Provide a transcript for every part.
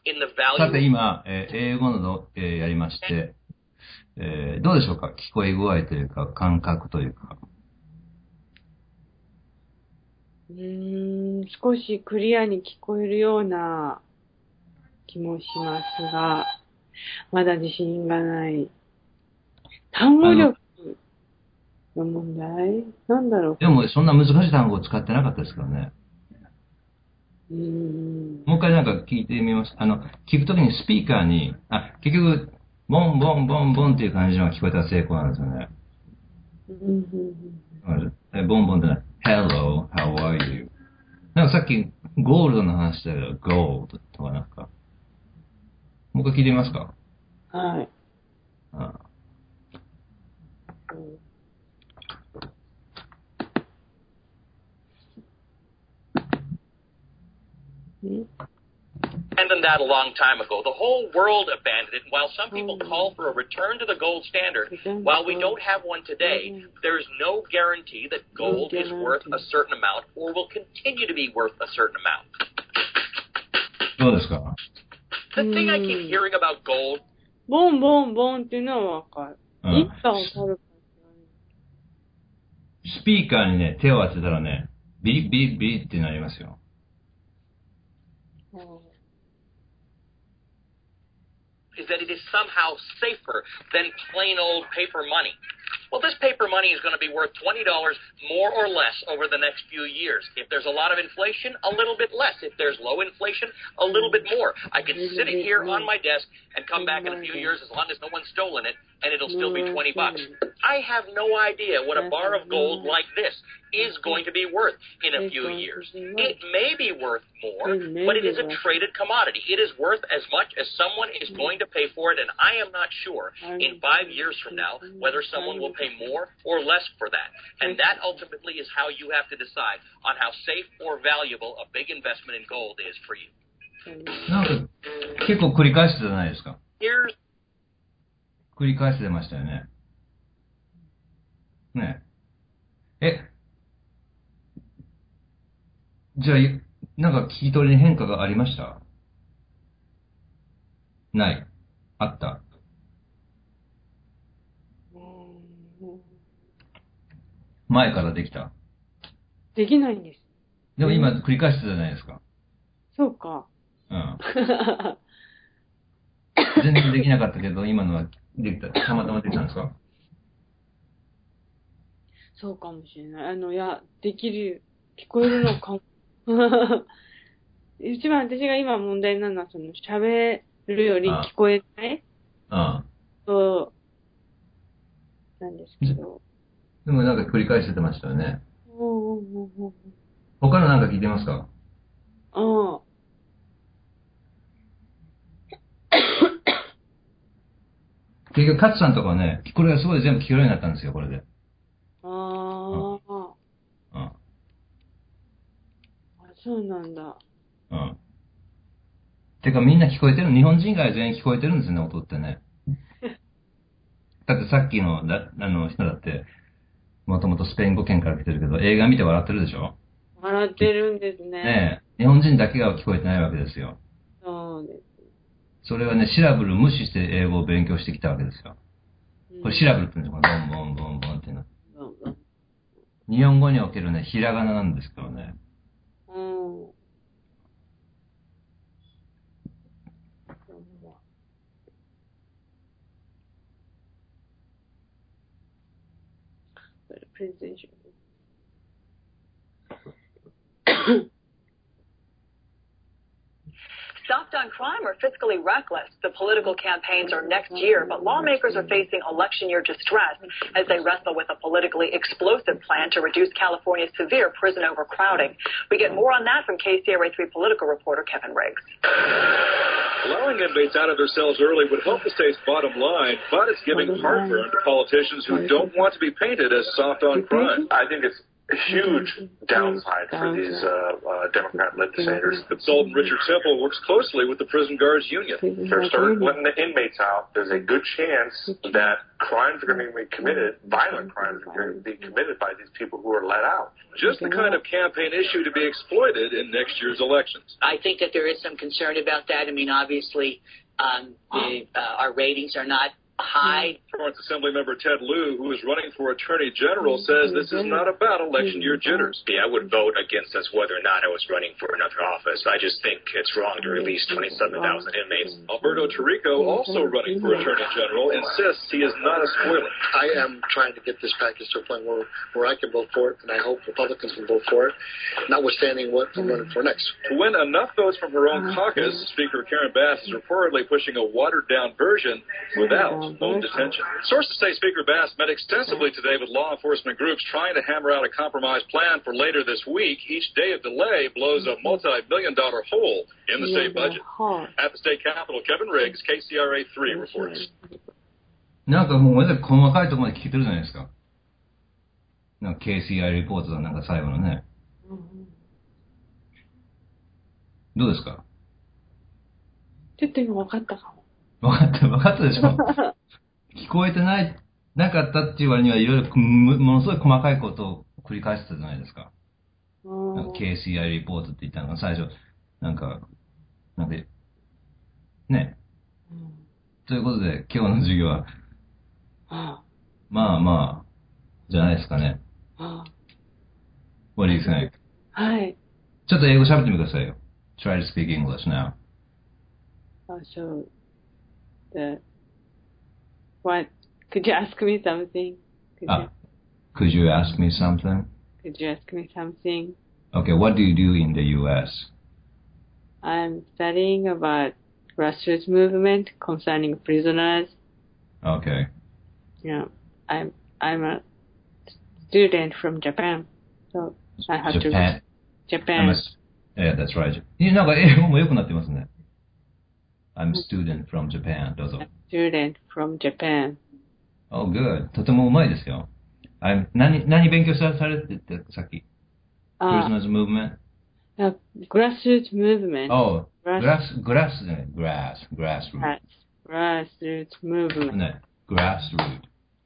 in the さて value. 今、英語の、やりまして、どうでしょうか、聞こえ具合というか、感覚というか。 少しクリアに聞こえるような気もしますが、まだ自信がない。単語力の問題なんだろう。 でも、そんな難しい単語を使ってなかったですからね。もう一回なんか聞いてみます。聞くときにスピーカーに、結局、ボンボンボンボンっていう感じのが聞こえたら成功なんですよね。ボンボンってね、Hello, how are you? なんかさっき、ゴールドの話だけど、ゴールドとかなんか。もう一回聞いてみますか。 はい。 Abandoned that a long time ago. The whole world abandoned it. And while some people call for a return to the gold standard, while we don't have one today, there's no guarantee that gold is worth a certain amount or will continue to be worth a certain amount. どうですか？ The thing I keep hearing about gold. ボンボンボンっていうのはわかる。いつかわかるか。 スピーカーにね、手を当てたらね、ビリビリビリってなりますよ。 Is that it is somehow safer than plain old paper money. Well, this paper money is going to be worth $20 more or less over the next few years. If there's a lot of inflation, a little bit less. If there's low inflation, a little bit more. I could sit it here on my desk and come back in a few years as long as no one's stolen it, and it'll still be $20. I have no idea what a bar of gold like this is going to be worth in a few years. It may be worth more, but it is a traded commodity. It is worth as much as someone is going to pay for it, and I am not sure in 5 years from now whether someone will pay more or less for that. And that ultimately is how you have to decide on how safe or valuable a big investment in gold is for you. なんか結構繰り返してたじゃないですか。 Here's 繰り返してましたよね。ねえ。じゃあ、なんか聞き取りに変化がありました？ない。あった。前からできた。 できないんです。 でも今繰り返してたじゃないですか。 そうか。 うん。全然できなかったけど、今のはできた。たまたまできたんですか？ そうかもしれない。いや、できる、聞こえるのかも。一番私が今問題なのは、喋るより聞こえないそうなんですけど。 でもなんか繰り返してましたよね。他のなんか聞いてますか？結局、勝さんとかはね、これがすごい全部聞こえるようになったんですよ、これで。 そうなんだ。 てかみんな聞こえてる、日本人以外全員聞こえてるんですよね、音ってね。だってさっきの人だって、もともとスペイン語圏から来てるけど、映画見て笑ってるでしょ？ 笑ってるんですね。 ねえ、日本人だけが聞こえてないわけですよ。 そうです。 それはね、シラブル無視して英語を勉強してきたわけですよ。これシラブルって言うんですよ、ボンボンボンボンっていうの。日本語におけるね、ひらがななんですけどね。 presentation. Soft on crime or fiscally reckless? The political campaigns are next year, but lawmakers are facing election year distress as they wrestle with a politically explosive plan to reduce California's severe prison overcrowding. We get more on that from KCRA 3 political reporter Kevin Riggs. Allowing inmates out of their cells early would help the state's bottom line, but it's giving heartburn to politicians who don't want to be painted as soft on crime. I think it's huge downside for these Democrat-led senators. Consultant Richard Temple works closely with the Prison Guards Union. They're starting letting the inmates out. There's a good chance that crimes are going to be committed, violent crimes are going to be committed by these people who are let out. Just the kind of campaign issue to be exploited in next year's elections. I think that there is some concern about that. I mean, obviously, our ratings are not high. Florence Assemblymember Ted Lieu, who is running for Attorney General, says this is not about election year jitters. I would vote against this whether or not I was running for another office. I just think it's wrong to release 27,000 inmates. Alberto Tarico, also running for Attorney General, insists he is not a spoiler. I am trying to get this package to a point where I can vote for it, and I hope Republicans can vote for it, notwithstanding what I'm running for next. To win enough votes from her own caucus, Speaker Karen Bass is reportedly pushing a watered-down version without home detention. Sources say Speaker Bass met extensively today with law enforcement groups trying to hammer out a compromise plan for later this week. Each day of delay blows a multi-million-dollar hole in the state budget. At the state capitol, Kevin Riggs, KCRA3 reports. なんかもう細かいところまで聞けてるじゃないですか。なんか KCI リポートのなんか最後のね。どうですか？ ちょっと今分かったかも。 分かったでしょ聞こえてなかったっていう割にはいろいろものすごい細かいことを繰り返してたじゃないですか。なんか KCI リポートって言ったのが最初、なんか、ね。ということで、今日の授業は、まあ、じゃないですかね。What do you think? はい。 ちょっと英語喋ってみてくださいよ。Try to speak English now. So, what? Could you ask me something? Could you ask me something? Could you ask me something? Okay, what do you do in the U.S.? I'm studying about grassroots movement concerning prisoners. Okay. Yeah, I'm a student from Japan, so I have to. Japan. Yeah, that's right. なんか英語も良くなってますね。I'm a student from Japan. どうぞ。 Student from Japan. Oh, good. とてもうまいですよ。何勉強されててさっき。Prisoners movement? Grassroots movement. Oh, grassroots. Grassroots movement. ね、grassroots.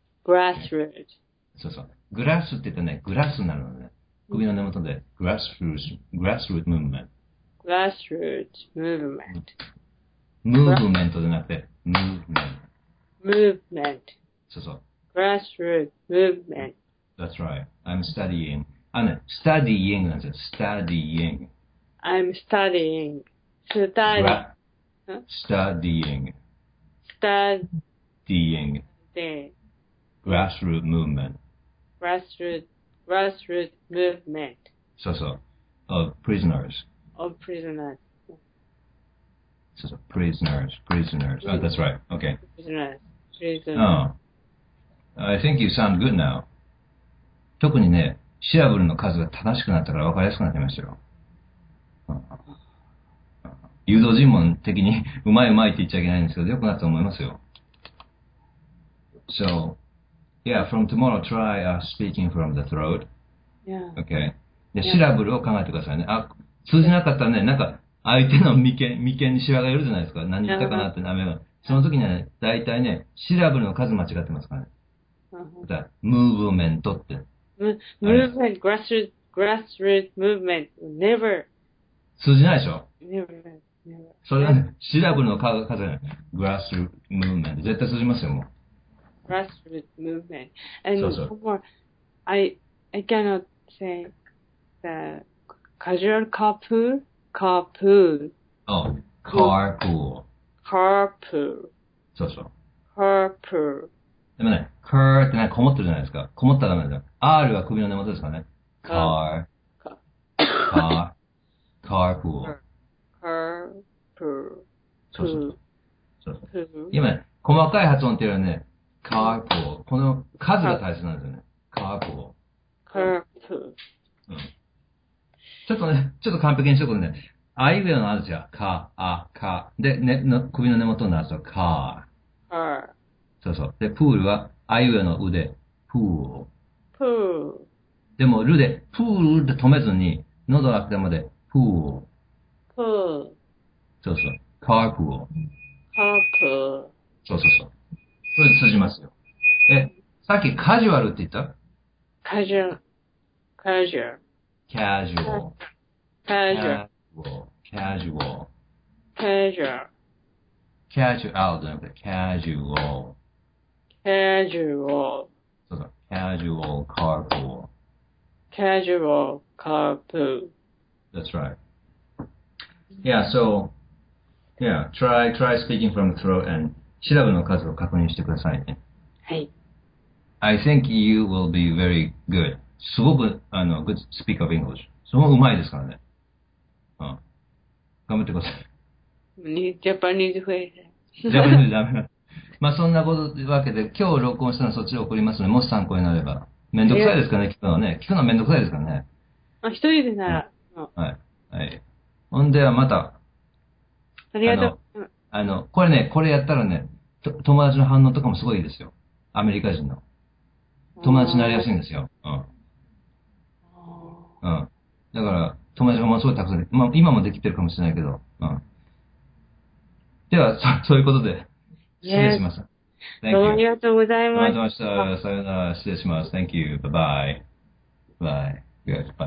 そうそう。グラスって言ったらね、グラスになるのね。首の根元で、grassroots movement. Grassroots movement. ムーブメントじゃなくて、 movement. そうそう。 Grassroots movement. That's right. I'm studying. studying なんですよ。studying. I'm studying. Studying. Grassroots movement. Grassroots movement. そうそう。Of prisoners. Of prisoners. そうそう。Prisoners. Oh, that's right. Okay. Prisoners. Oh. I think you sound good now. 特にね、シラブルの数が正しくなったから分かりやすくなってましたよ。誘導尋問的にうまいって言っちゃいけないんですけど、良くなったと思いますよ。So, yeah, from tomorrow try speaking from the throat. Yeah. Okay. で、シラブルを考えてくださいね。通じなかったらね、なんか相手の眉間にシワがいるじゃないですか。何言ったかなって名前が。その時にはね、大体ね、シラブルの数間違ってますからね。だから、ムーブメントって。 Movement, grassroots movement, never. 通じないでしょ Never. それはね、シラブルの数がね、grassroots movement。絶対通じますよ、もう。 Grassroots movement. And one more, I cannot say the casual carpool. Oh, carpool. そうそう。 Carpool. でもね、car ってね、こもってるじゃないですか。こもったらダメだよ。R は首の根元ですからね。carpool. そうそう。今ね、細かい発音っていうのはね、carpool。この数が大切なんですよね。carpool。うん。ちょっと完璧にしとくとね、あいうえおのあるじゃん。か。で、首の根元になると、car。そうそう。で、プールは、あいうえの腕。プール。 でも、ルで、プールって止めずに、喉開くまで、プール。 プール。 そうそう。カープール。 カープール。 そうそうそう。それで通じますよ。さっきカジュアルって言った？ カジュアル。カジュアル。 カジュアル。 カジュアル。 カジュアル。 カジュアル。 カジュアルじゃなくて、カジュアル。 カジュアル。 そうそう。カジュアルカープール。 Casual carpool. That's right. Yeah, so, yeah, try speaking from the throat and シラブの数を確認してくださいね。 はい。 I think you will be very good. すごく、good speaker of English. すごく上手いですからね。うん。頑張ってください。 ジャパニーズフェイス。 ジャパニーズダメ。まあそんなわけで、今日録音したのはそっちで送りますので、もし参考になれば。めんどくさいですかね、聞くのはね。聞くのはめんどくさいですからね。 一人でなら。 はい。はい。ほんではまた。 ありがとう。 これね、これやったらね、友達の反応とかもすごいいいですよ。アメリカ人の。友達になりやすいんですよ。うん。うん。だから、友達がものすごいたくさんで、まあ今もできてるかもしれないけど。うん。では、そういうことで、失礼します。 どうもありがとうございました。 さよなら、失礼します。Thank you. Bye-bye. Bye. Good. Bye.